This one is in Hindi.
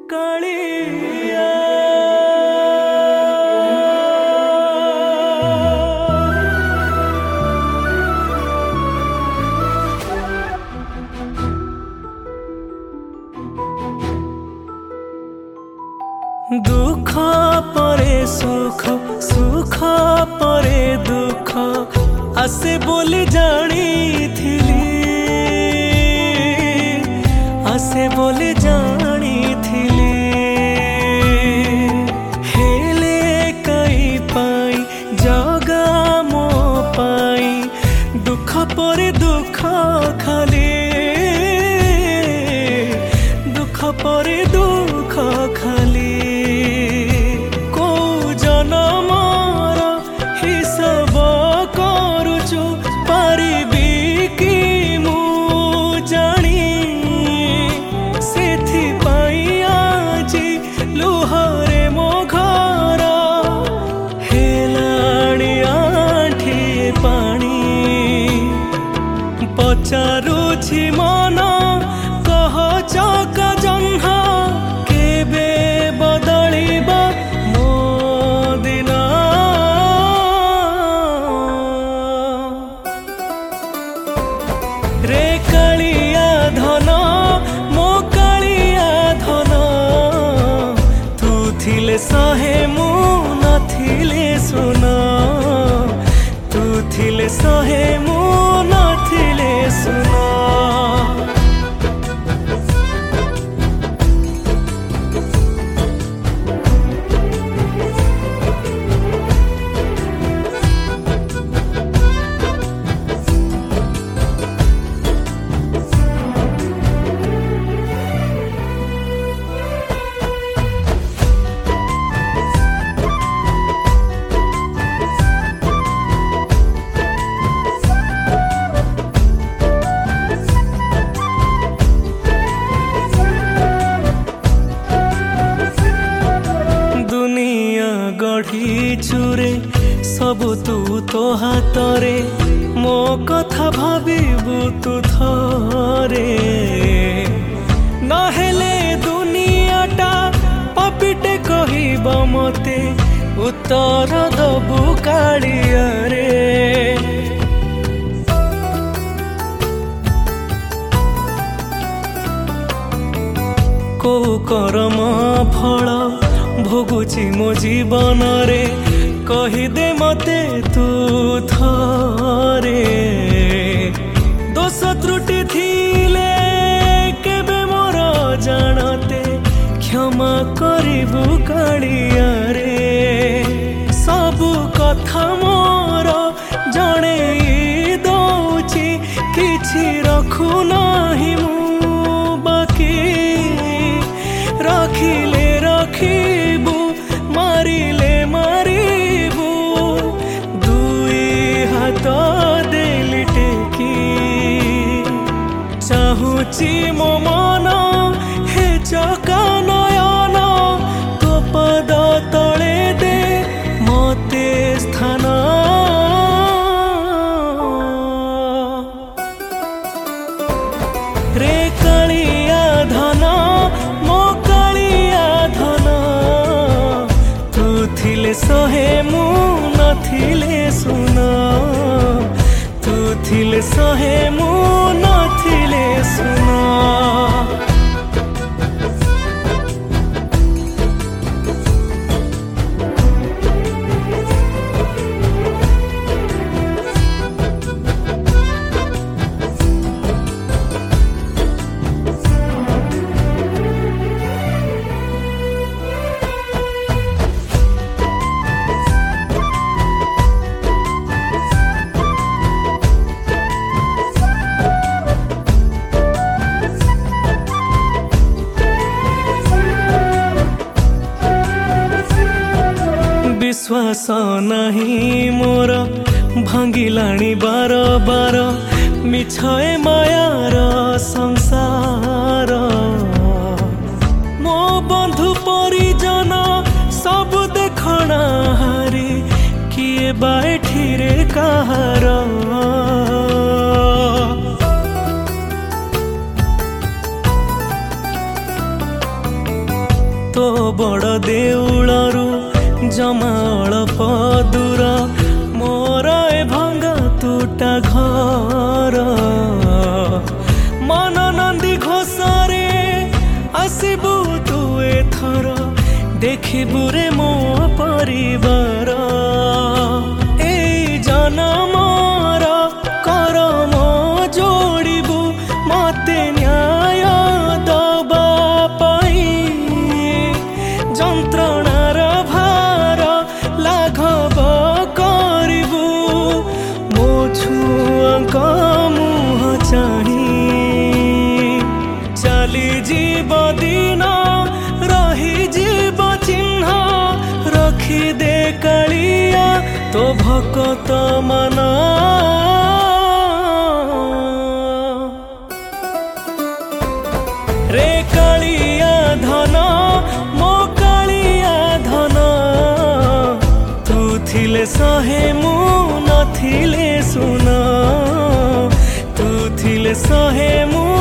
कालिया दुख परे सुख सुख परे दुख आसे बोली जानी थिली आसे बोली जानी थिली हेले कई पाई जगा मो पाई दुख परे दुख खाली दुख परे दुख खाली पचारुछि मन कह चक जह्न केबे बदलिबा मो दिन रे कालिया धन मो कालिया धन तू थिले सहे मु नथिले सुन तू थिले सहे मु नथिले सुन गढ़ी चुरे सबु तू तो हातरे मो कथा भाबिबु तू थरे नहेले दुनियाटा पापिटे कहिब मते उत्तर दबु कालिया रे को करम फल भोगुची मो जीवन रे कहिदे मते तू थरे दोष त्रुटि थिले केबे मोर जानते क्षमा करिबु कालिया रे सबु कथा मोर जणेई दउची किछि रखु नाही मु बाकी रखिले रखिबु मारिले मारिबु दुई हाथ देली टेकी चाहुची मो मन हे चका नयन तो पद तले दे मते स्थान रे कालिया धन मो कालिया धन तू थिले सहे मु नथिले सुन तू थिले सहे मु नथिले सुन विश्वास नहीं मोर भांगिलाणी बार बार मिछए मायार संसार मो बंधु परिजन सब देखना हारी किए बाठी रे कहार बड़ देउलरू जमा अल्प दूर मोर ए भंगा तुटा घर मन नंदी घोषरे आसबू तू एथर देखिबू रे मो परिवार ए जनमर करम जोड़िबू मते न्याय दबा पाई जंत्रणार भार लाघव करिबू मो छुआंक मुह चाही चली जीव दिन रही जीव चिन्ह रखी दे कालिया तो भकत मन रे कालिया धन मो कालिया धन तू थिले सहे मु नथिले सुन तू थिले सहे मु